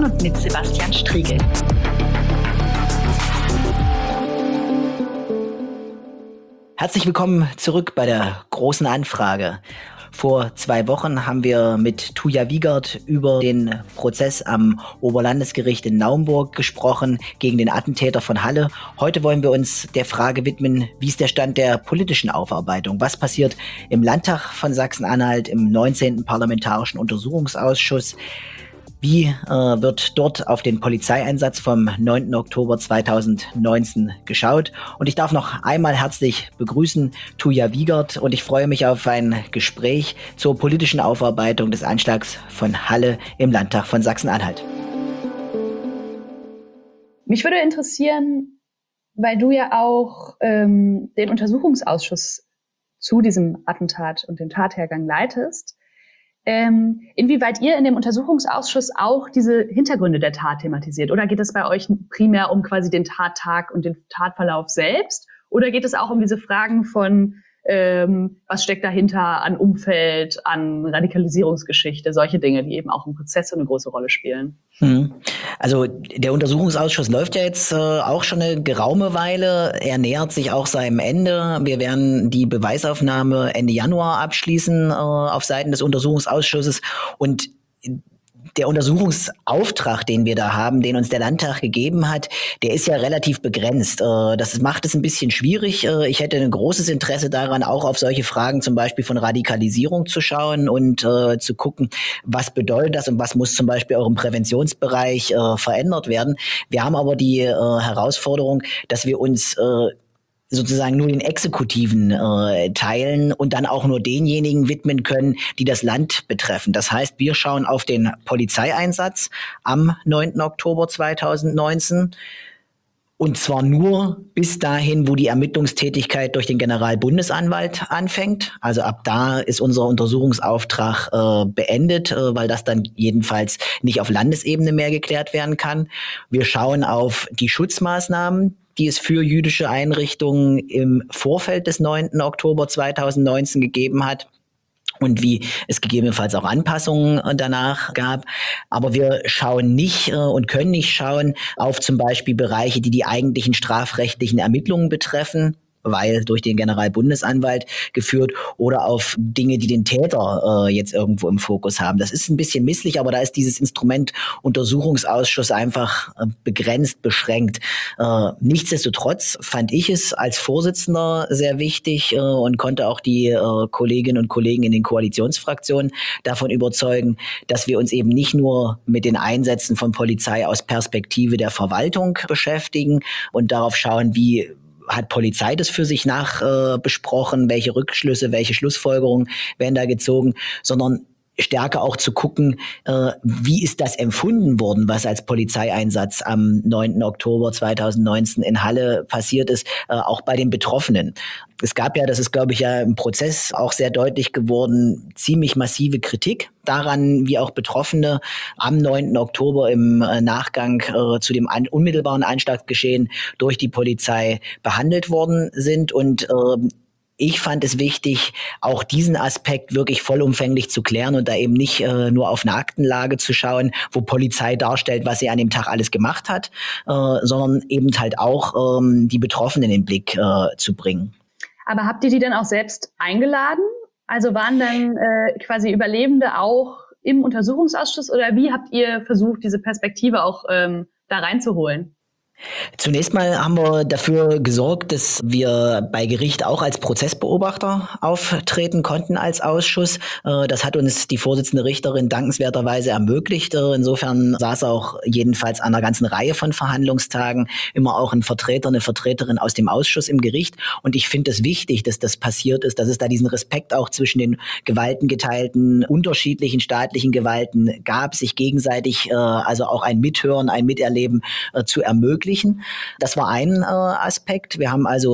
und mit Sebastian Striegel. Herzlich willkommen zurück bei der großen Anfrage. Vor 2 Wochen haben wir mit Tuija Wiegert über den Prozess am Oberlandesgericht in Naumburg gesprochen gegen den Attentäter von Halle. Heute wollen wir uns der Frage widmen, wie ist der Stand der politischen Aufarbeitung? Was passiert im Landtag von Sachsen-Anhalt, im 19. Parlamentarischen Untersuchungsausschuss? Wie wird dort auf den Polizeieinsatz vom 9. Oktober 2019 geschaut? Und ich darf noch einmal herzlich begrüßen Tuija Wiegert und ich freue mich auf ein Gespräch zur politischen Aufarbeitung des Anschlags von Halle im Landtag von Sachsen-Anhalt. Mich würde interessieren, weil du ja auch den Untersuchungsausschuss zu diesem Attentat und dem Tathergang leitest, inwieweit ihr in dem Untersuchungsausschuss auch diese Hintergründe der Tat thematisiert. Oder geht es bei euch primär um quasi den Tattag und den Tatverlauf selbst? Oder geht es auch um diese Fragen von, was steckt dahinter an Umfeld, an Radikalisierungsgeschichte, solche Dinge, die eben auch im Prozess eine große Rolle spielen? Also der Untersuchungsausschuss läuft ja jetzt auch schon eine geraume Weile. Er nähert sich auch seinem Ende. Wir werden die Beweisaufnahme Ende Januar abschließen auf Seiten des Untersuchungsausschusses. Und der Untersuchungsauftrag, den wir da haben, den uns der Landtag gegeben hat, der ist ja relativ begrenzt. Das macht es ein bisschen schwierig. Ich hätte ein großes Interesse daran, auch auf solche Fragen zum Beispiel von Radikalisierung zu schauen und zu gucken, was bedeutet das und was muss zum Beispiel auch im Präventionsbereich verändert werden. Wir haben aber die Herausforderung, dass wir uns sozusagen nur den exekutiven Teilen und dann auch nur denjenigen widmen können, die das Land betreffen. Das heißt, wir schauen auf den Polizeieinsatz am 9. Oktober 2019 und zwar nur bis dahin, wo die Ermittlungstätigkeit durch den Generalbundesanwalt anfängt. Also ab da ist unser Untersuchungsauftrag beendet, weil das dann jedenfalls nicht auf Landesebene mehr geklärt werden kann. Wir schauen auf die Schutzmaßnahmen, die es für jüdische Einrichtungen im Vorfeld des 9. Oktober 2019 gegeben hat und wie es gegebenenfalls auch Anpassungen danach gab. Aber wir schauen nicht und können nicht schauen auf zum Beispiel Bereiche, die die eigentlichen strafrechtlichen Ermittlungen betreffen, weil durch den Generalbundesanwalt geführt, oder auf Dinge, die den Täter jetzt irgendwo im Fokus haben. Das ist ein bisschen misslich, aber da ist dieses Instrument Untersuchungsausschuss einfach begrenzt, beschränkt. Nichtsdestotrotz fand ich es als Vorsitzender sehr wichtig und konnte auch die Kolleginnen und Kollegen in den Koalitionsfraktionen davon überzeugen, dass wir uns eben nicht nur mit den Einsätzen von Polizei aus Perspektive der Verwaltung beschäftigen und darauf schauen, wie hat Polizei das für sich besprochen, welche Rückschlüsse, welche Schlussfolgerungen werden da gezogen, sondern stärker auch zu gucken, wie ist das empfunden worden, was als Polizeieinsatz am 9. Oktober 2019 in Halle passiert ist, auch bei den Betroffenen. Es gab ja, das ist glaube ich ja im Prozess auch sehr deutlich geworden, ziemlich massive Kritik daran, wie auch Betroffene am 9. Oktober im Nachgang zu dem unmittelbaren Anschlagsgeschehen durch die Polizei behandelt worden sind. Und ich fand es wichtig, auch diesen Aspekt wirklich vollumfänglich zu klären und da eben nicht nur auf eine Aktenlage zu schauen, wo Polizei darstellt, was sie an dem Tag alles gemacht hat, sondern eben halt auch die Betroffenen in den Blick zu bringen. Aber habt ihr die dann auch selbst eingeladen? Also waren dann quasi Überlebende auch im Untersuchungsausschuss oder wie habt ihr versucht, diese Perspektive auch da reinzuholen? Zunächst mal haben wir dafür gesorgt, dass wir bei Gericht auch als Prozessbeobachter auftreten konnten als Ausschuss. Das hat uns die Vorsitzende Richterin dankenswerterweise ermöglicht. Insofern saß auch jedenfalls an einer ganzen Reihe von Verhandlungstagen immer auch ein Vertreter, eine Vertreterin aus dem Ausschuss im Gericht. Und ich finde es wichtig, dass das passiert ist, dass es da diesen Respekt auch zwischen den gewaltengeteilten, unterschiedlichen staatlichen Gewalten gab, sich gegenseitig also auch ein Mithören, ein Miterleben zu ermöglichen. Das war ein Aspekt. Wir haben also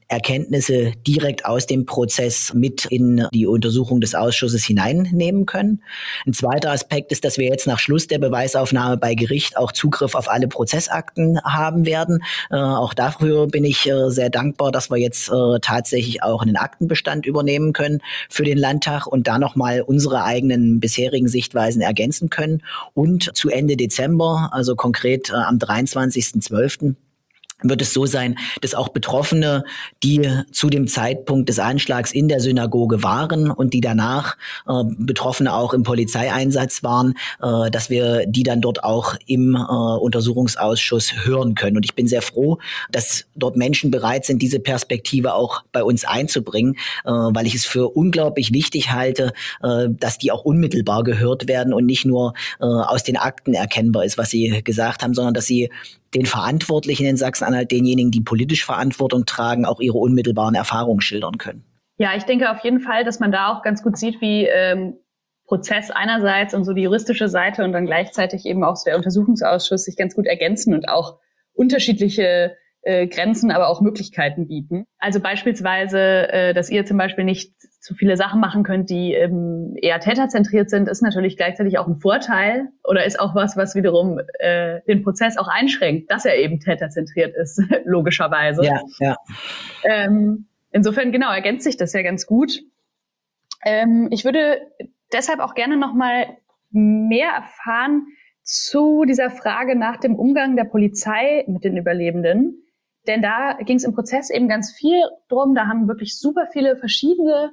Erkenntnisse direkt aus dem Prozess mit in die Untersuchung des Ausschusses hineinnehmen können. Ein zweiter Aspekt ist, dass wir jetzt nach Schluss der Beweisaufnahme bei Gericht auch Zugriff auf alle Prozessakten haben werden. Auch dafür bin ich sehr dankbar, dass wir jetzt tatsächlich auch einen Aktenbestand übernehmen können für den Landtag und da nochmal unsere eigenen bisherigen Sichtweisen ergänzen können. Und zu Ende Dezember, also konkret am 23.12., wird es so sein, dass auch Betroffene, die zu dem Zeitpunkt des Anschlags in der Synagoge waren und die danach Betroffene auch im Polizeieinsatz waren, dass wir die dann dort auch im Untersuchungsausschuss hören können. Und ich bin sehr froh, dass dort Menschen bereit sind, diese Perspektive auch bei uns einzubringen, weil ich es für unglaublich wichtig halte, dass die auch unmittelbar gehört werden und nicht nur aus den Akten erkennbar ist, was Sie gesagt haben, sondern dass sie den Verantwortlichen in Sachsen-Anhalt, denjenigen, die politisch Verantwortung tragen, auch ihre unmittelbaren Erfahrungen schildern können. Ja, ich denke auf jeden Fall, dass man da auch ganz gut sieht, wie Prozess einerseits und so die juristische Seite und dann gleichzeitig eben auch so der Untersuchungsausschuss sich ganz gut ergänzen und auch unterschiedliche Grenzen, aber auch Möglichkeiten bieten. Also beispielsweise, dass ihr zum Beispiel nicht zu viele Sachen machen könnt, die eher täterzentriert sind, ist natürlich gleichzeitig auch ein Vorteil oder ist auch was wiederum den Prozess auch einschränkt, dass er eben täterzentriert ist, logischerweise. Ja, ja. Insofern, genau, ergänzt sich das ja ganz gut. Ich würde deshalb auch gerne noch mal mehr erfahren zu dieser Frage nach dem Umgang der Polizei mit den Überlebenden. Denn da ging es im Prozess eben ganz viel drum. Da haben wirklich super viele verschiedene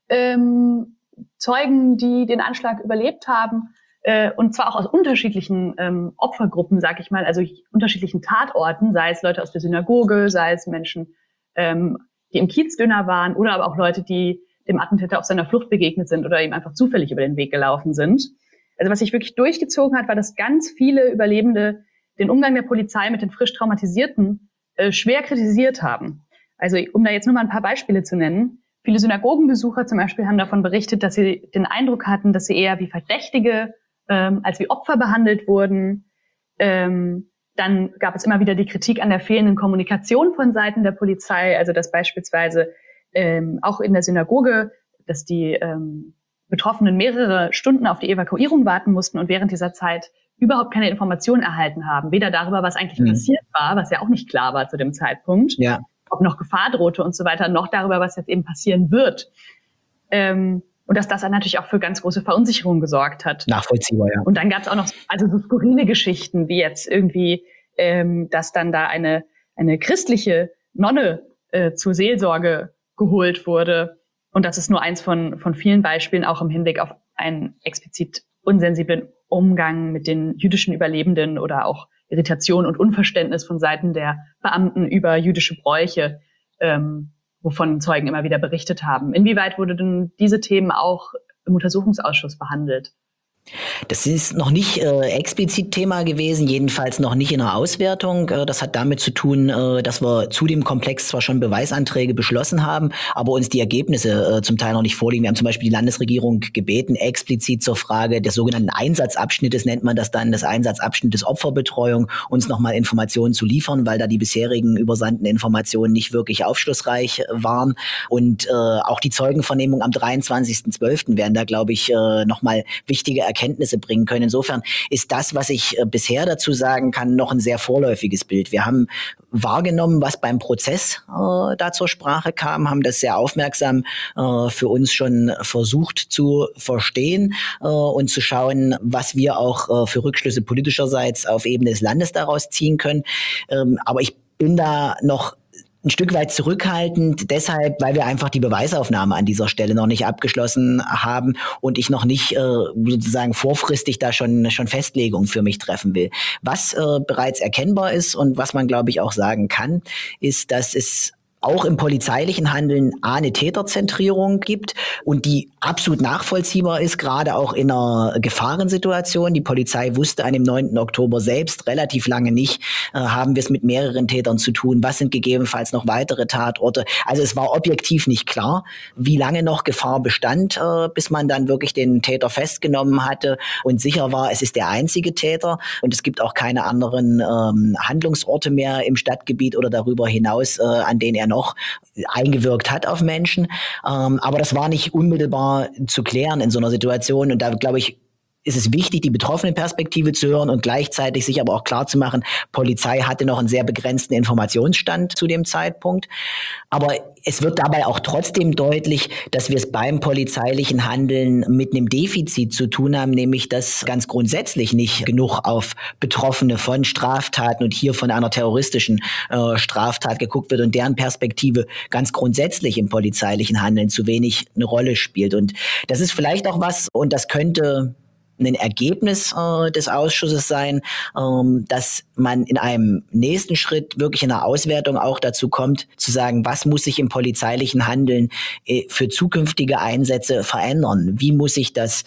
Zeugen, die den Anschlag überlebt haben, und zwar auch aus unterschiedlichen Opfergruppen, sag ich mal, also unterschiedlichen Tatorten, sei es Leute aus der Synagoge, sei es Menschen, die im Kiezdöner waren oder aber auch Leute, die dem Attentäter auf seiner Flucht begegnet sind oder ihm einfach zufällig über den Weg gelaufen sind. Also was sich wirklich durchgezogen hat, war, dass ganz viele Überlebende den Umgang der Polizei mit den frisch Traumatisierten schwer kritisiert haben. Also um da jetzt nur mal ein paar Beispiele zu nennen. Viele Synagogenbesucher zum Beispiel haben davon berichtet, dass sie den Eindruck hatten, dass sie eher wie Verdächtige als wie Opfer behandelt wurden. Dann gab es immer wieder die Kritik an der fehlenden Kommunikation von Seiten der Polizei. Also dass beispielsweise auch in der Synagoge, dass die Betroffenen mehrere Stunden auf die Evakuierung warten mussten und während dieser Zeit überhaupt keine Informationen erhalten haben. Weder darüber, was eigentlich passiert war, was ja auch nicht klar war zu dem Zeitpunkt, ob noch Gefahr drohte und so weiter, noch darüber, was jetzt eben passieren wird. Und dass das dann natürlich auch für ganz große Verunsicherung gesorgt hat. Nachvollziehbar, ja. Und dann gab es auch noch so skurrile Geschichten, wie jetzt irgendwie, dass dann da eine christliche Nonne zur Seelsorge geholt wurde. Und das ist nur eins von vielen Beispielen, auch im Hinblick auf einen explizit unsensiblen Umgang mit den jüdischen Überlebenden oder auch Irritation und Unverständnis von Seiten der Beamten über jüdische Bräuche, wovon Zeugen immer wieder berichtet haben. Inwieweit wurde denn diese Themen auch im Untersuchungsausschuss behandelt? Das ist noch nicht explizit Thema gewesen, jedenfalls noch nicht in der Auswertung. Das hat damit zu tun, dass wir zu dem Komplex zwar schon Beweisanträge beschlossen haben, aber uns die Ergebnisse zum Teil noch nicht vorliegen. Wir haben zum Beispiel die Landesregierung gebeten, explizit zur Frage des sogenannten Einsatzabschnittes, nennt man das dann, des Einsatzabschnittes Opferbetreuung, uns nochmal Informationen zu liefern, weil da die bisherigen übersandten Informationen nicht wirklich aufschlussreich waren. Und auch die Zeugenvernehmung am 23.12. werden da, glaube ich, nochmal wichtige Erkenntnisse bringen können. Insofern ist das, was ich bisher dazu sagen kann, noch ein sehr vorläufiges Bild. Wir haben wahrgenommen, was beim Prozess da zur Sprache kam, haben das sehr aufmerksam für uns schon versucht zu verstehen und zu schauen, was wir auch für Rückschlüsse politischerseits auf Ebene des Landes daraus ziehen können. Aber ich bin da noch ein Stück weit zurückhaltend, deshalb, weil wir einfach die Beweisaufnahme an dieser Stelle noch nicht abgeschlossen haben und ich noch nicht sozusagen vorfristig da schon Festlegungen für mich treffen will. Was bereits erkennbar ist und was man, glaube ich, auch sagen kann, ist, dass es auch im polizeilichen Handeln eine Täterzentrierung gibt und die absolut nachvollziehbar ist, gerade auch in einer Gefahrensituation. Die Polizei wusste an dem 9. Oktober selbst relativ lange nicht, haben wir es mit mehreren Tätern zu tun, was sind gegebenenfalls noch weitere Tatorte. Also es war objektiv nicht klar, wie lange noch Gefahr bestand, bis man dann wirklich den Täter festgenommen hatte und sicher war, es ist der einzige Täter und es gibt auch keine anderen Handlungsorte mehr im Stadtgebiet oder darüber hinaus, an denen er noch eingewirkt hat auf Menschen. Aber das war nicht unmittelbar zu klären in so einer Situation. Und da, glaube ich, ist es wichtig, die Betroffenenperspektive zu hören und gleichzeitig sich aber auch klar zu machen, Polizei hatte noch einen sehr begrenzten Informationsstand zu dem Zeitpunkt. Aber es wird dabei auch trotzdem deutlich, dass wir es beim polizeilichen Handeln mit einem Defizit zu tun haben, nämlich dass ganz grundsätzlich nicht genug auf Betroffene von Straftaten und hier von einer terroristischen Straftat geguckt wird und deren Perspektive ganz grundsätzlich im polizeilichen Handeln zu wenig eine Rolle spielt. Und das ist vielleicht auch was, und das könnte ein Ergebnis des Ausschusses sein, dass man in einem nächsten Schritt wirklich in einer Auswertung auch dazu kommt, zu sagen, was muss sich im polizeilichen Handeln für zukünftige Einsätze verändern? Wie muss sich das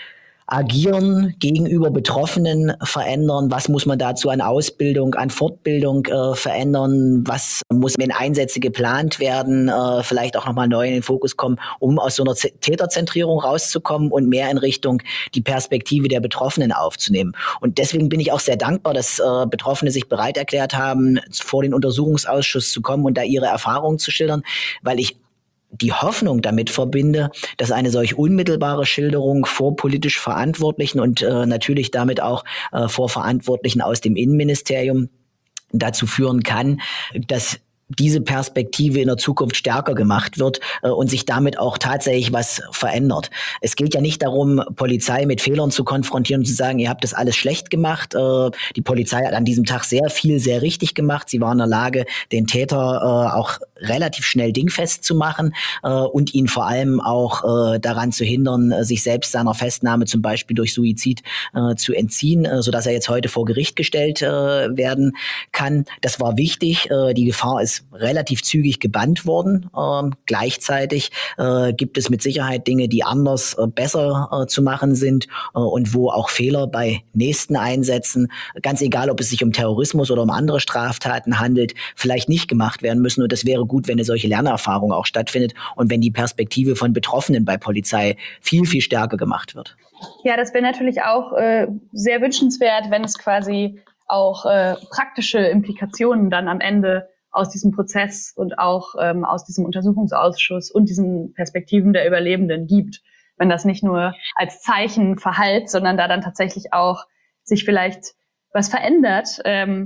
Agieren gegenüber Betroffenen verändern? Was muss man dazu an Ausbildung, an Fortbildung verändern? Was muss, wenn Einsätze geplant werden, vielleicht auch nochmal neu in den Fokus kommen, um aus so einer Täterzentrierung rauszukommen und mehr in Richtung die Perspektive der Betroffenen aufzunehmen? Und deswegen bin ich auch sehr dankbar, dass Betroffene sich bereit erklärt haben, vor den Untersuchungsausschuss zu kommen und da ihre Erfahrungen zu schildern, weil ich die Hoffnung damit verbinde, dass eine solch unmittelbare Schilderung vor politisch Verantwortlichen und natürlich damit auch vor Verantwortlichen aus dem Innenministerium dazu führen kann, dass diese Perspektive in der Zukunft stärker gemacht wird und sich damit auch tatsächlich was verändert. Es geht ja nicht darum, Polizei mit Fehlern zu konfrontieren und zu sagen, ihr habt das alles schlecht gemacht. Die Polizei hat an diesem Tag sehr viel, sehr richtig gemacht. Sie war in der Lage, den Täter auch relativ schnell dingfest zu machen und ihn vor allem auch daran zu hindern, sich selbst seiner Festnahme zum Beispiel durch Suizid zu entziehen, sodass er jetzt heute vor Gericht gestellt werden kann. Das war wichtig. Die Gefahr ist relativ zügig gebannt worden. Gleichzeitig gibt es mit Sicherheit Dinge, die anders besser zu machen sind und wo auch Fehler bei nächsten Einsätzen, ganz egal, ob es sich um Terrorismus oder um andere Straftaten handelt, vielleicht nicht gemacht werden müssen. Und das wäre gut, wenn eine solche Lernerfahrung auch stattfindet und wenn die Perspektive von Betroffenen bei Polizei viel, viel stärker gemacht wird. Ja, das wäre natürlich auch sehr wünschenswert, wenn es quasi auch praktische Implikationen dann am Ende aus diesem Prozess und auch aus diesem Untersuchungsausschuss und diesen Perspektiven der Überlebenden gibt. Wenn das nicht nur als Zeichen verhallt, sondern da dann tatsächlich auch sich vielleicht was verändert.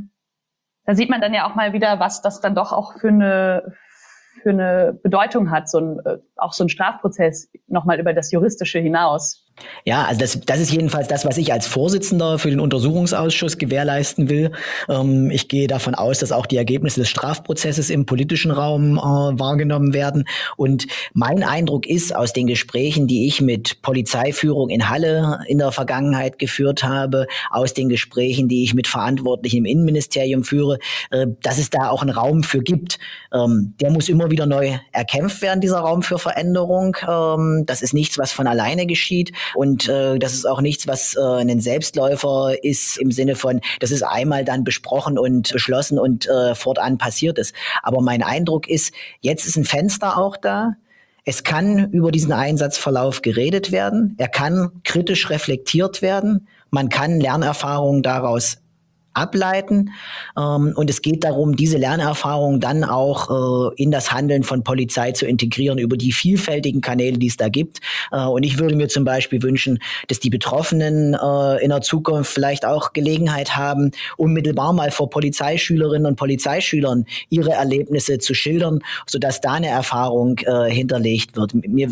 Da sieht man dann ja auch mal wieder, was das dann doch auch für eine Bedeutung hat, auch so ein Strafprozess nochmal über das Juristische hinaus. Ja, also das ist jedenfalls das, was ich als Vorsitzender für den Untersuchungsausschuss gewährleisten will. Ich gehe davon aus, dass auch die Ergebnisse des Strafprozesses im politischen Raum wahrgenommen werden. Und mein Eindruck ist aus den Gesprächen, die ich mit Polizeiführung in Halle in der Vergangenheit geführt habe, aus den Gesprächen, die ich mit Verantwortlichen im Innenministerium führe, dass es da auch einen Raum für gibt. Der muss immer wieder neu erkämpft werden, dieser Raum für Veränderung. Das ist nichts, was von alleine geschieht. Und das ist auch nichts, was ein Selbstläufer ist im Sinne von, das ist einmal dann besprochen und beschlossen und fortan passiert ist. Aber mein Eindruck ist, jetzt ist ein Fenster auch da. Es kann über diesen Einsatzverlauf geredet werden. Er kann kritisch reflektiert werden. Man kann Lernerfahrungen daraus ableiten. Und es geht darum, diese Lernerfahrung dann auch in das Handeln von Polizei zu integrieren über die vielfältigen Kanäle, die es da gibt. Und ich würde mir zum Beispiel wünschen, dass die Betroffenen in der Zukunft vielleicht auch Gelegenheit haben, unmittelbar mal vor Polizeischülerinnen und Polizeischülern ihre Erlebnisse zu schildern, sodass da eine Erfahrung hinterlegt wird. Mir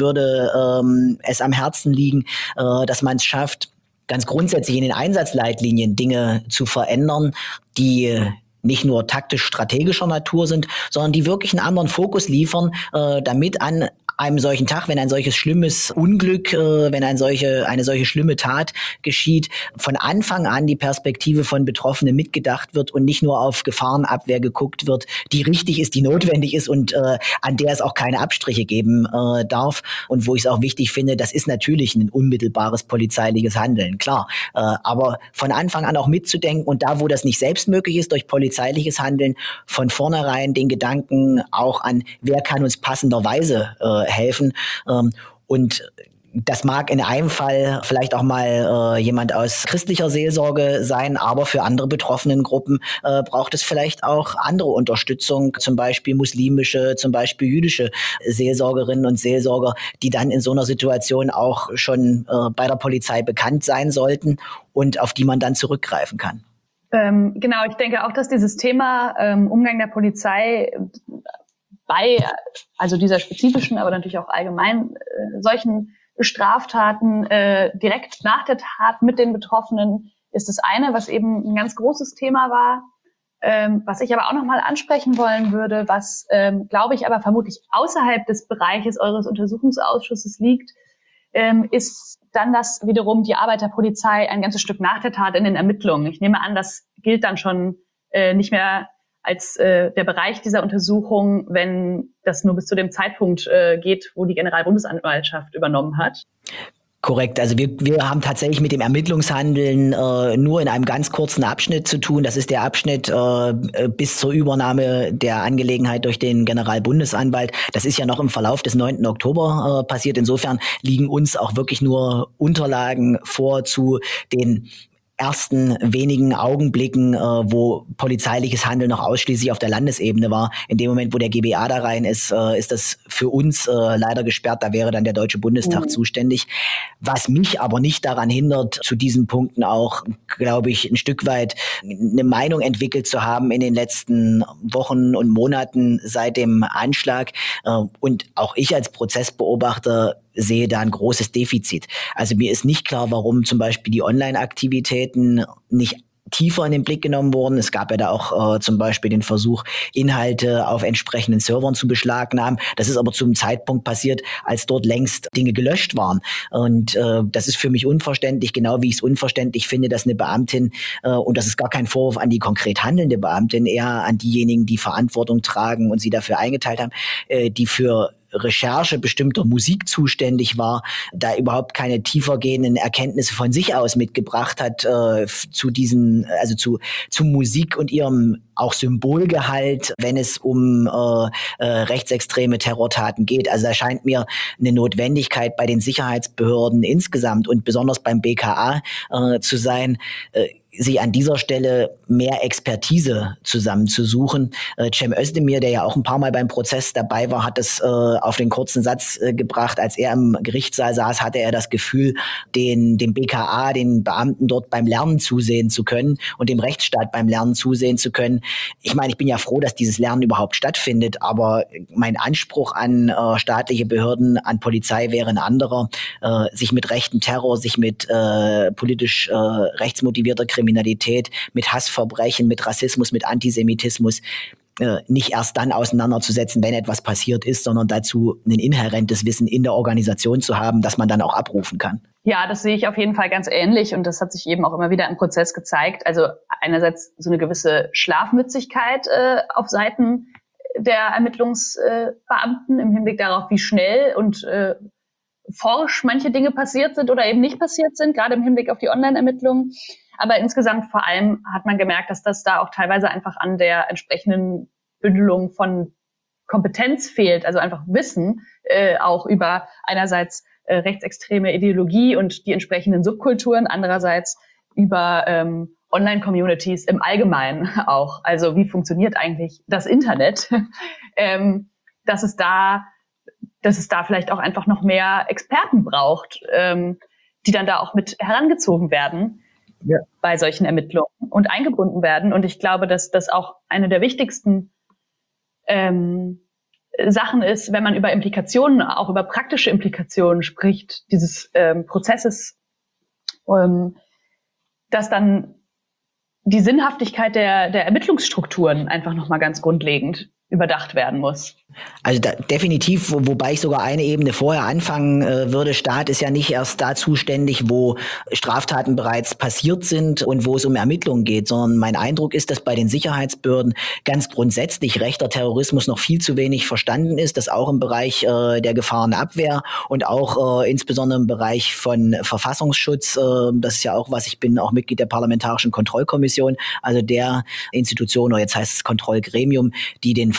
würde es am Herzen liegen, dass man es schafft, ganz grundsätzlich in den Einsatzleitlinien Dinge zu verändern, die nicht nur taktisch-strategischer Natur sind, sondern die wirklich einen anderen Fokus liefern, damit an einem solchen Tag, wenn ein solches schlimmes Unglück, wenn eine solche schlimme Tat geschieht, von Anfang an die Perspektive von Betroffenen mitgedacht wird und nicht nur auf Gefahrenabwehr geguckt wird, die richtig ist, die notwendig ist und an der es auch keine Abstriche geben darf. Und wo ich es auch wichtig finde, das ist natürlich ein unmittelbares polizeiliches Handeln, klar. Aber von Anfang an auch mitzudenken und da, wo das nicht selbst möglich ist, durch polizeiliches Handeln, von vornherein den Gedanken auch an, wer kann uns passenderweise helfen. Und Das mag in einem Fall vielleicht auch mal jemand aus christlicher Seelsorge sein, aber für andere betroffenen Gruppen braucht es vielleicht auch andere Unterstützung, zum Beispiel muslimische, zum Beispiel jüdische Seelsorgerinnen und Seelsorger, die dann in so einer Situation auch schon bei der Polizei bekannt sein sollten und auf die man dann zurückgreifen kann. Genau, ich denke auch, dass dieses Thema Umgang der Polizei bei also dieser spezifischen, aber natürlich auch allgemein solchen Straftaten direkt nach der Tat mit den Betroffenen ist das eine, was eben ein ganz großes Thema war. Was ich aber auch nochmal ansprechen wollen würde, was, glaube ich, aber vermutlich außerhalb des Bereiches eures Untersuchungsausschusses liegt, ist dann das wiederum die Arbeit der Polizei ein ganzes Stück nach der Tat in den Ermittlungen. Ich nehme an, das gilt dann schon nicht mehr als der Bereich dieser Untersuchung, wenn das nur bis zu dem Zeitpunkt geht, wo die Generalbundesanwaltschaft übernommen hat. Korrekt. Also wir haben tatsächlich mit dem Ermittlungshandeln nur in einem ganz kurzen Abschnitt zu tun. Das ist der Abschnitt bis zur Übernahme der Angelegenheit durch den Generalbundesanwalt. Das ist ja noch im Verlauf des 9. Oktober passiert. Insofern liegen uns auch wirklich nur Unterlagen vor zu den ersten wenigen Augenblicken, wo polizeiliches Handeln noch ausschließlich auf der Landesebene war. In dem Moment, wo der GBA da rein ist, ist das für uns leider gesperrt. Da wäre dann der Deutsche Bundestag zuständig. Was mich aber nicht daran hindert, zu diesen Punkten auch, glaube ich, ein Stück weit eine Meinung entwickelt zu haben in den letzten Wochen und Monaten seit dem Anschlag. Und auch ich als Prozessbeobachter sehe da ein großes Defizit. Also mir ist nicht klar, warum zum Beispiel die Online-Aktivitäten nicht tiefer in den Blick genommen wurden. Es gab ja da auch zum Beispiel den Versuch, Inhalte auf entsprechenden Servern zu beschlagnahmen. Das ist aber zum Zeitpunkt passiert, als dort längst Dinge gelöscht waren. Und das ist für mich unverständlich, genau wie ich es unverständlich finde, dass eine Beamtin, und das ist gar kein Vorwurf an die konkret handelnde Beamtin, eher an diejenigen, die Verantwortung tragen und sie dafür eingeteilt haben, die für Recherche bestimmter Musik zuständig war, da überhaupt keine tiefergehenden Erkenntnisse von sich aus mitgebracht hat zu diesen, also zu Musik und ihrem auch Symbolgehalt, wenn es um rechtsextreme Terrortaten geht. Also da scheint mir eine Notwendigkeit bei den Sicherheitsbehörden insgesamt und besonders beim BKA zu sein, sich an dieser Stelle mehr Expertise zusammenzusuchen. Cem Özdemir, der ja auch ein paar Mal beim Prozess dabei war, hat es auf den kurzen Satz gebracht, als er im Gerichtssaal saß, hatte er das Gefühl, dem BKA, den Beamten dort beim Lernen zusehen zu können und dem Rechtsstaat beim Lernen zusehen zu können. Ich meine, ich bin ja froh, dass dieses Lernen überhaupt stattfindet, aber mein Anspruch an staatliche Behörden, an Polizei wäre ein anderer, sich mit rechtem Terror, sich mit politisch rechtsmotivierter Kriminalität, mit Hassverbrechen, mit Rassismus, mit Antisemitismus nicht erst dann auseinanderzusetzen, wenn etwas passiert ist, sondern dazu ein inhärentes Wissen in der Organisation zu haben, das man dann auch abrufen kann. Ja, das sehe ich auf jeden Fall ganz ähnlich und das hat sich eben auch immer wieder im Prozess gezeigt. Also einerseits so eine gewisse Schlafmützigkeit auf Seiten der Ermittlungsbeamten im Hinblick darauf, wie schnell und forsch manche Dinge passiert sind oder eben nicht passiert sind, gerade im Hinblick auf die Online-Ermittlungen. Aber insgesamt vor allem hat man gemerkt, dass das da auch teilweise einfach an der entsprechenden Bündelung von Kompetenz fehlt, also einfach Wissen auch über einerseits rechtsextreme Ideologie und die entsprechenden Subkulturen, andererseits über Online-Communities im Allgemeinen auch. Also wie funktioniert eigentlich das Internet? Dass es da vielleicht auch einfach noch mehr Experten braucht, die dann da auch mit herangezogen werden. Ja. Bei solchen Ermittlungen und eingebunden werden. Und ich glaube, dass das auch eine der wichtigsten Sachen ist, wenn man über Implikationen, auch über praktische Implikationen spricht, dieses Prozesses, dass dann die Sinnhaftigkeit der Ermittlungsstrukturen einfach nochmal ganz grundlegend überdacht werden muss. Also definitiv, wobei ich sogar eine Ebene vorher anfangen würde. Staat ist ja nicht erst da zuständig, wo Straftaten bereits passiert sind und wo es um Ermittlungen geht, sondern mein Eindruck ist, dass bei den Sicherheitsbehörden ganz grundsätzlich rechter Terrorismus noch viel zu wenig verstanden ist, dass auch im Bereich der Gefahrenabwehr und auch insbesondere im Bereich von Verfassungsschutz, das ist ja auch was, ich bin auch Mitglied der Parlamentarischen Kontrollkommission, also der Institution, oder jetzt heißt es Kontrollgremium, die den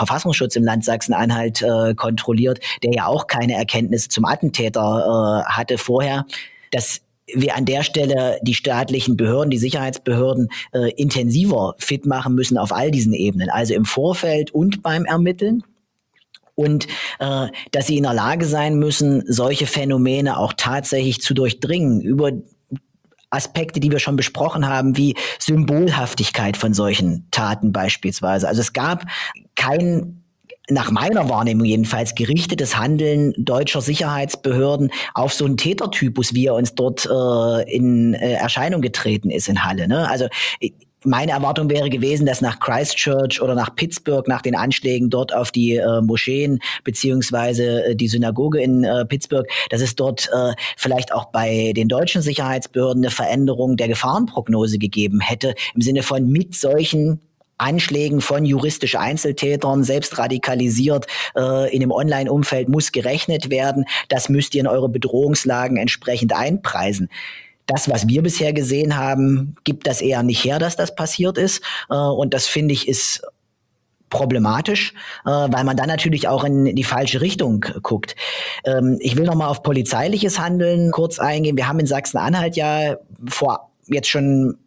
Verfassungsschutz im Land Sachsen-Anhalt kontrolliert, der ja auch keine Erkenntnisse zum Attentäter hatte vorher, dass wir an der Stelle die staatlichen Behörden, die Sicherheitsbehörden intensiver fit machen müssen auf all diesen Ebenen, also im Vorfeld und beim Ermitteln. Und dass sie in der Lage sein müssen, solche Phänomene auch tatsächlich zu durchdringen über Aspekte, die wir schon besprochen haben, wie Symbolhaftigkeit von solchen Taten beispielsweise. Also es gab kein, nach meiner Wahrnehmung jedenfalls, gerichtetes Handeln deutscher Sicherheitsbehörden auf so einen Tätertypus, wie er uns dort in Erscheinung getreten ist in Halle. Ne? Also meine Erwartung wäre gewesen, dass nach Christchurch oder nach Pittsburgh, nach den Anschlägen dort auf die Moscheen beziehungsweise die Synagoge in Pittsburgh, dass es dort vielleicht auch bei den deutschen Sicherheitsbehörden eine Veränderung der Gefahrenprognose gegeben hätte, im Sinne von mit solchen Anschlägen von juristischen Einzeltätern, selbst radikalisiert in dem Online-Umfeld muss gerechnet werden. Das müsst ihr in eure Bedrohungslagen entsprechend einpreisen. Das, was wir bisher gesehen haben, gibt das eher nicht her, dass das passiert ist. Und das, finde ich, ist problematisch, weil man dann natürlich auch in die falsche Richtung guckt. Ich will noch mal auf polizeiliches Handeln kurz eingehen. Wir haben in Sachsen-Anhalt ja vor jetzt schon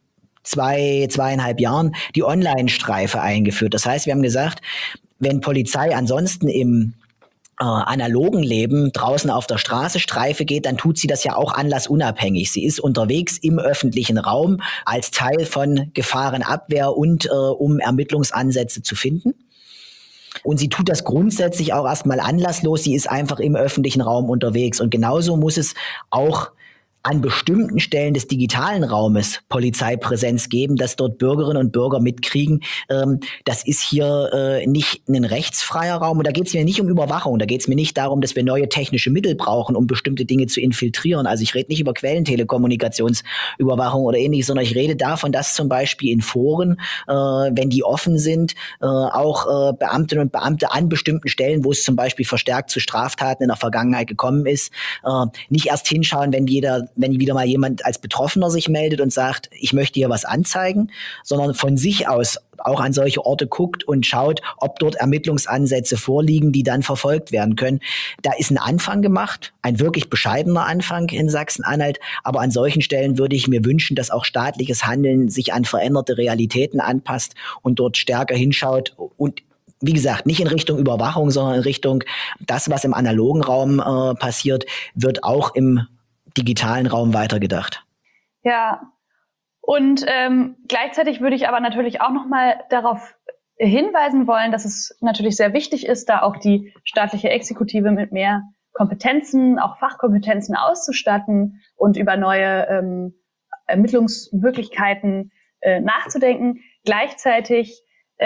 2,5 Jahren die Online-Streife eingeführt. Das heißt, wir haben gesagt, wenn Polizei ansonsten im analogen Leben draußen auf der Straße Streife geht, dann tut sie das ja auch anlassunabhängig. Sie ist unterwegs im öffentlichen Raum als Teil von Gefahrenabwehr und um Ermittlungsansätze zu finden. Und sie tut das grundsätzlich auch erstmal anlasslos. Sie ist einfach im öffentlichen Raum unterwegs. Und genauso muss es auch an bestimmten Stellen des digitalen Raumes Polizeipräsenz geben, dass dort Bürgerinnen und Bürger mitkriegen, das ist hier nicht ein rechtsfreier Raum. Und da geht es mir nicht um Überwachung, da geht es mir nicht darum, dass wir neue technische Mittel brauchen, um bestimmte Dinge zu infiltrieren. Also ich rede nicht über Quellentelekommunikationsüberwachung oder ähnliches, sondern ich rede davon, dass zum Beispiel in Foren, wenn die offen sind, auch Beamtinnen und Beamte an bestimmten Stellen, wo es zum Beispiel verstärkt zu Straftaten in der Vergangenheit gekommen ist, nicht erst hinschauen, wenn wieder mal jemand als Betroffener sich meldet und sagt, ich möchte hier was anzeigen, sondern von sich aus auch an solche Orte guckt und schaut, ob dort Ermittlungsansätze vorliegen, die dann verfolgt werden können. Da ist ein Anfang gemacht, ein wirklich bescheidener Anfang in Sachsen-Anhalt, aber an solchen Stellen würde ich mir wünschen, dass auch staatliches Handeln sich an veränderte Realitäten anpasst und dort stärker hinschaut und wie gesagt, nicht in Richtung Überwachung, sondern in Richtung das, was im analogen Raum passiert, wird auch im digitalen Raum weitergedacht. Ja, und gleichzeitig würde ich aber natürlich auch nochmal darauf hinweisen wollen, dass es natürlich sehr wichtig ist, da auch die staatliche Exekutive mit mehr Kompetenzen, auch Fachkompetenzen auszustatten und über neue Ermittlungsmöglichkeiten nachzudenken. Gleichzeitig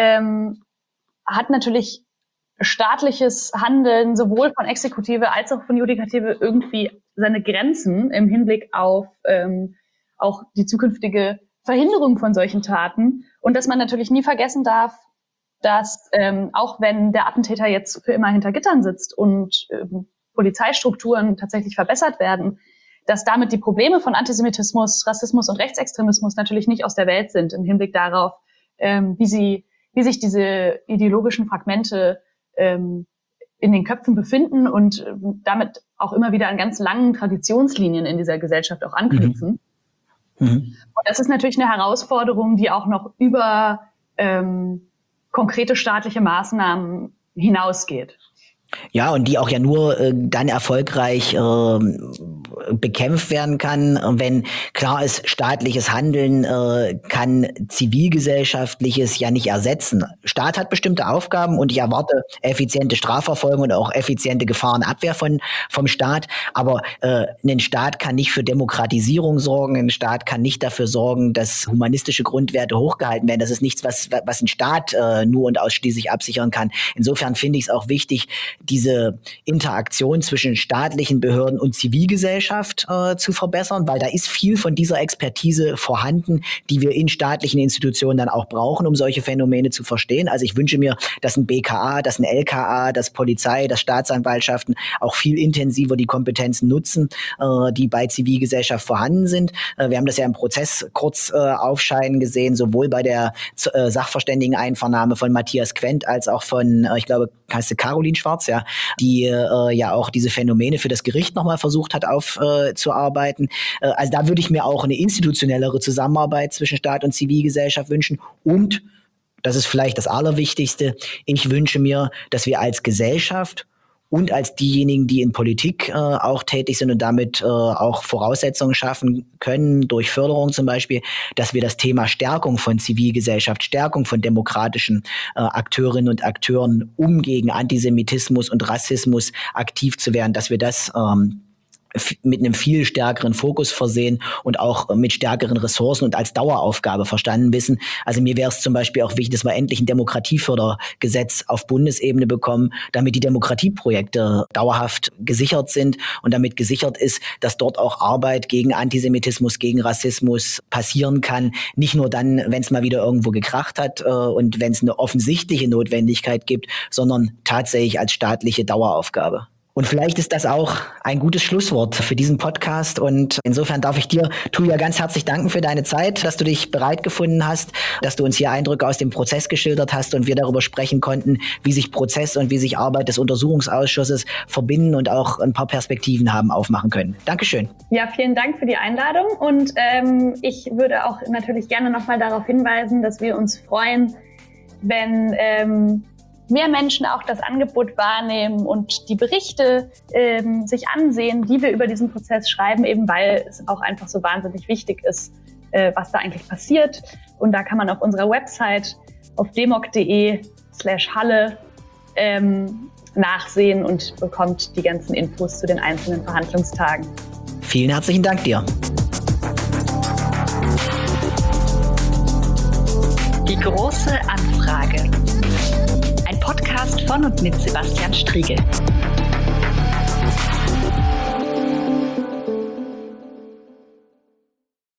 hat natürlich staatliches Handeln sowohl von Exekutive als auch von Judikative irgendwie seine Grenzen im Hinblick auf auch die zukünftige Verhinderung von solchen Taten. Und dass man natürlich nie vergessen darf, dass auch wenn der Attentäter jetzt für immer hinter Gittern sitzt und Polizeistrukturen tatsächlich verbessert werden, dass damit die Probleme von Antisemitismus, Rassismus und Rechtsextremismus natürlich nicht aus der Welt sind im Hinblick darauf, wie sich diese ideologischen Fragmente in den Köpfen befinden und damit auch immer wieder an ganz langen Traditionslinien in dieser Gesellschaft auch anknüpfen. Mhm. Und das ist natürlich eine Herausforderung, die auch noch über konkrete staatliche Maßnahmen hinausgeht. Ja, und die auch ja nur dann erfolgreich bekämpft werden kann, wenn klar ist, staatliches Handeln kann zivilgesellschaftliches ja nicht ersetzen. Staat hat bestimmte Aufgaben und ich erwarte effiziente Strafverfolgung und auch effiziente Gefahrenabwehr vom Staat, aber ein Staat kann nicht für Demokratisierung sorgen, ein Staat kann nicht dafür sorgen, dass humanistische Grundwerte hochgehalten werden. Das ist nichts, was ein Staat nur und ausschließlich absichern kann. Insofern finde ich es auch wichtig, diese Interaktion zwischen staatlichen Behörden und Zivilgesellschaft Zivilgesellschaft zu verbessern, weil da ist viel von dieser Expertise vorhanden, die wir in staatlichen Institutionen dann auch brauchen, um solche Phänomene zu verstehen. Also ich wünsche mir, dass ein BKA, dass ein LKA, dass Polizei, dass Staatsanwaltschaften auch viel intensiver die Kompetenzen nutzen, die bei Zivilgesellschaft vorhanden sind. Wir haben das ja im Prozess kurz aufscheinen gesehen, sowohl bei der Sachverständigeneinvernahme von Matthias Quent als auch von, ich glaube, heißt sie Caroline Schwarz, ja, die ja auch diese Phänomene für das Gericht nochmal versucht hat aufzuarbeiten. Also da würde ich mir auch eine institutionellere Zusammenarbeit zwischen Staat und Zivilgesellschaft wünschen. Und, das ist vielleicht das Allerwichtigste, ich wünsche mir, dass wir als Gesellschaft und als diejenigen, die in Politik auch tätig sind und damit auch Voraussetzungen schaffen können, durch Förderung zum Beispiel, dass wir das Thema Stärkung von Zivilgesellschaft, Stärkung von demokratischen Akteurinnen und Akteuren, um gegen Antisemitismus und Rassismus aktiv zu werden, dass wir das mit einem viel stärkeren Fokus versehen und auch mit stärkeren Ressourcen und als Daueraufgabe verstanden wissen. Also mir wäre es zum Beispiel auch wichtig, dass wir endlich ein Demokratiefördergesetz auf Bundesebene bekommen, damit die Demokratieprojekte dauerhaft gesichert sind und damit gesichert ist, dass dort auch Arbeit gegen Antisemitismus, gegen Rassismus passieren kann. Nicht nur dann, wenn es mal wieder irgendwo gekracht hat und wenn es eine offensichtliche Notwendigkeit gibt, sondern tatsächlich als staatliche Daueraufgabe. Und vielleicht ist das auch ein gutes Schlusswort für diesen Podcast. Und insofern darf ich dir, Tuija, ganz herzlich danken für deine Zeit, dass du dich bereit gefunden hast, dass du uns hier Eindrücke aus dem Prozess geschildert hast und wir darüber sprechen konnten, wie sich Prozess und wie sich Arbeit des Untersuchungsausschusses verbinden und auch ein paar Perspektiven haben aufmachen können. Dankeschön. Ja, vielen Dank für die Einladung. Und ich würde auch natürlich gerne nochmal darauf hinweisen, dass wir uns freuen, wenn mehr Menschen auch das Angebot wahrnehmen und die Berichte sich ansehen, die wir über diesen Prozess schreiben, eben weil es auch einfach so wahnsinnig wichtig ist, was da eigentlich passiert. Und da kann man auf unserer Website auf demok.de/Halle nachsehen und bekommt die ganzen Infos zu den einzelnen Verhandlungstagen. Vielen herzlichen Dank dir. Die große Anfrage. Ein Podcast von und mit Sebastian Striegel.